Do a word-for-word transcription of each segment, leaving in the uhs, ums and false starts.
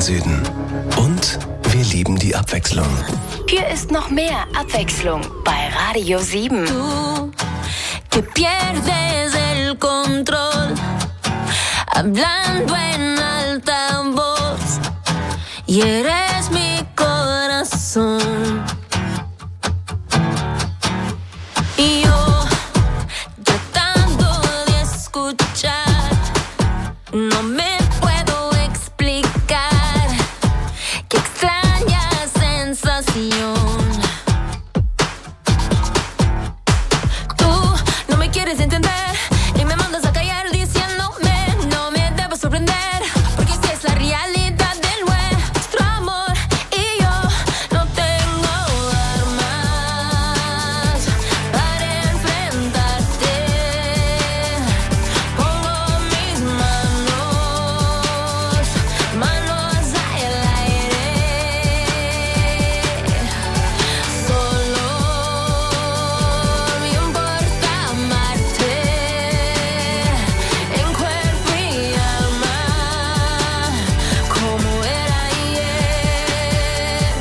Süden. Und wir lieben die Abwechslung. Hier ist noch mehr Abwechslung bei Radio sieben. Du, que pierdes el control, hablando en alta voz, y eres mi corazón. Y yo, tratando de escuchar, no me puedo explicar qué extraña sensación. Tú no me quieres entender y me mandas a callar diciéndome no me debo sorprender, porque si es la realidad de nuestro amor y yo no tengo armas para enfrentarte. Pongo mis manos, manos al aire. Solo me importa amarte en cuerpo y alma, como era ayer.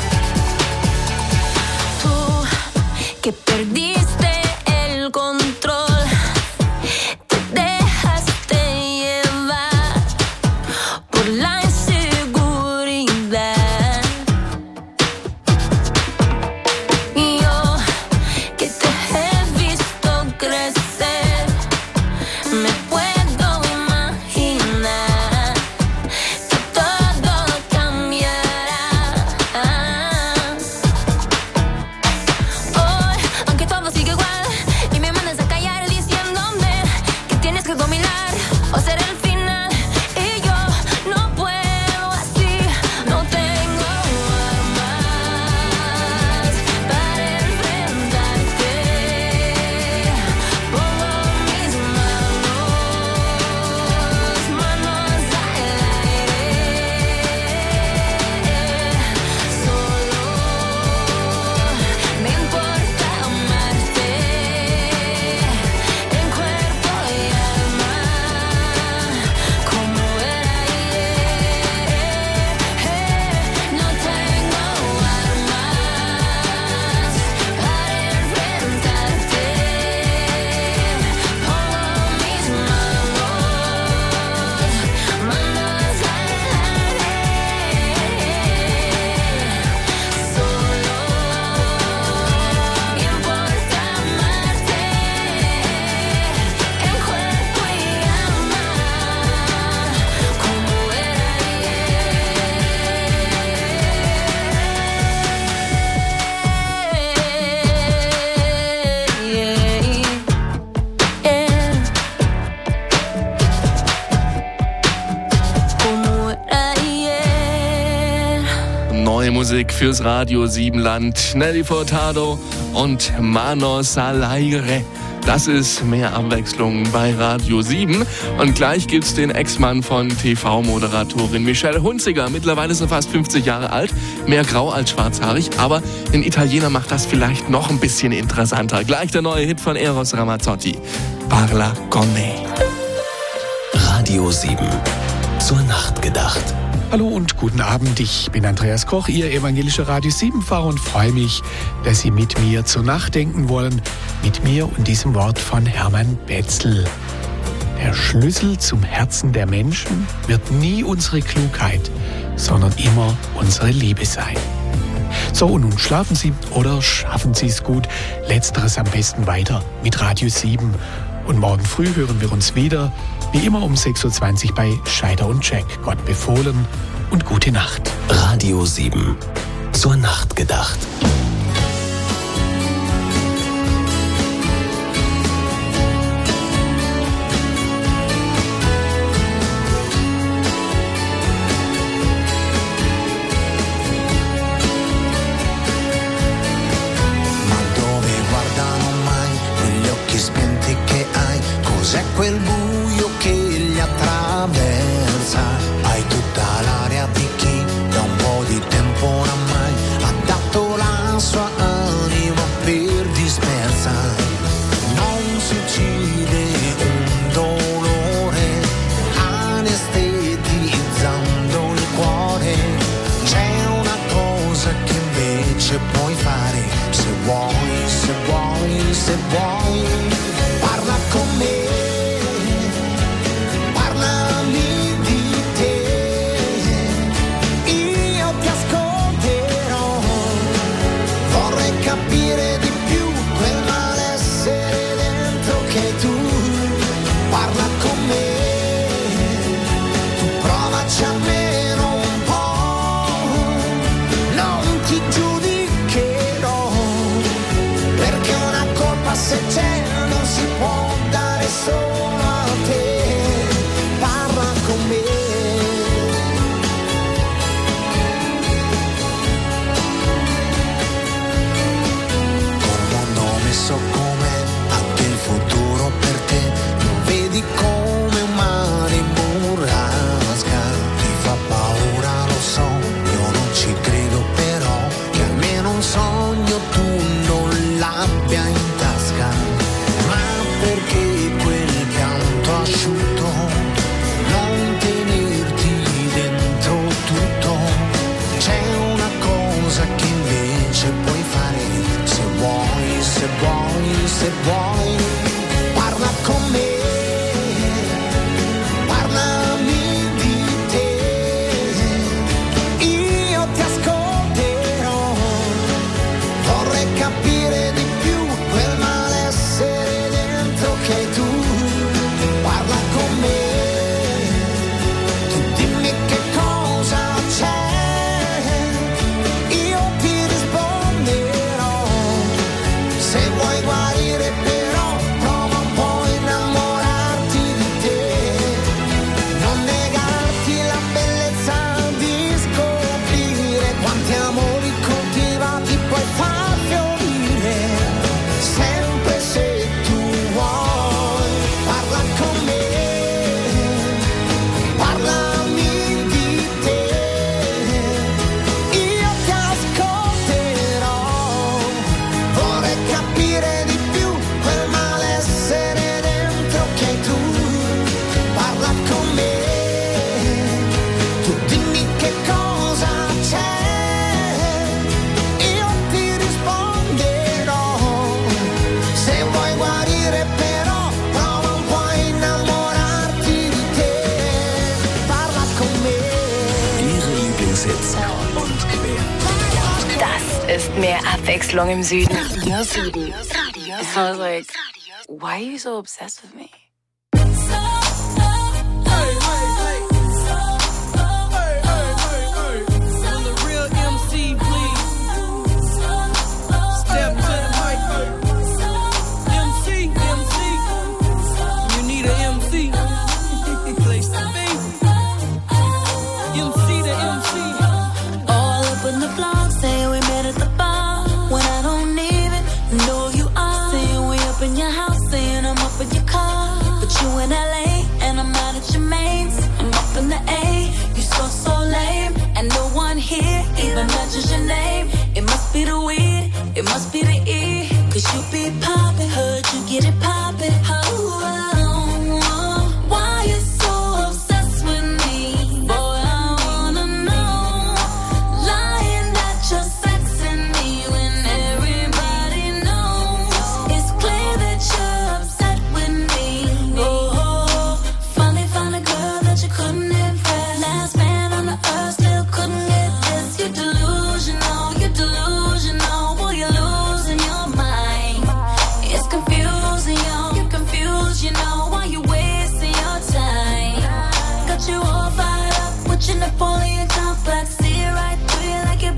Tú que perdiste el control, te dejaste llevar por la inseguridad. Y yo que te he visto crecer, me puedo imaginar que todo cambiará. Hoy, aunque todo sigue igual y me mandas a callar diciéndome que tienes que dominar o ser el final, y yo no puedo así, no tengo armas para enfrentarte. Pongo mis manos, manos al aire. Solo me importa amarte en cuerpo y alma, como era ayer. No tengo armas para enfrentarte. Pongo mis manos, manos al aire. Solo me importa amarte en cuerpo y alma, como era ayer. Como era ayer. Neue Musik fürs Radio Siebenland. Nelly Furtado und Manos al aire. Das ist mehr Abwechslung bei Radio sieben. Und gleich gibt's den Ex-Mann von T V-Moderatorin Michelle Hunziker. Mittlerweile ist er fast fünfzig Jahre alt. Mehr grau als schwarzhaarig. Aber ein Italiener macht das vielleicht noch ein bisschen interessanter. Gleich der neue Hit von Eros Ramazzotti. Parla con me. Radio sieben. Zur Nacht gedacht. Hallo und guten Abend, ich bin Andreas Koch, Ihr evangelischer Radio sieben-Fahrer und freue mich, dass Sie mit mir zur Nacht denken wollen, mit mir und diesem Wort von Hermann Betzel. Der Schlüssel zum Herzen der Menschen wird nie unsere Klugheit, sondern immer unsere Liebe sein. So, und nun schlafen Sie oder schaffen Sie es gut, letzteres am besten weiter mit Radio sieben. Und morgen früh hören wir uns wieder, wie immer um sechs Uhr zwanzig bei Scheider und Jack. Gott befohlen und gute Nacht. Radio sieben. Zur Nacht gedacht. Cos'è quel buio che li attraversa? Hai tutta l'aria di chi da un po' di tempo oramai ha dato la se vuoi parla con me, parlami di te, io ti ascolterò, vorrei capire di più quel malessere dentro che hai tu, parla con me, tu dimmi che cosa c'è, io ti risponderò, se vuoi guarire però prova un po' a innamorarti di te, non negarti la bellezza di scoprire quanti amori coltivati puoi far fiorire, sempre se tu vuoi, parla con me, parlami di te, io ti ascolterò, vorrei capire di più quel malessere dentro che hai tu, parla con me, tu dimmi che cosa c'è, io ti risponderò, se vuoi guarire però prova un po' a innamorarti di te, parla con me. Ihre Lieblingshits und quer. Das ist mehr Abwechslung im Süden. Radio sieben. I was like, why are you so obsessed with me? All up in the blog, saying we met at the bar when I don't even know who you are. Saying we up in your house, saying I'm up in your car. But you in L A and I'm out at your mains. I'm up in the A, you so so lame, and no one here even mentions your name. It must be the weed, it must be the E, 'cause you be poppin', heard you get it poppin'. Oh, oh, oh. Why you so obsessed with me? Boy, I wanna know. Lying that you're sexing me when everybody knows. It's clear that you're upset with me. Oh, oh, oh. Finally found a girl that you couldn't impress. Last man on the earth still couldn't get this. You're delusional, you're delusional. Boy, you're losing your mind. It's confusing, yo. You're confused, you know. Why you wasting your time? Got you all fired up with your Napoleon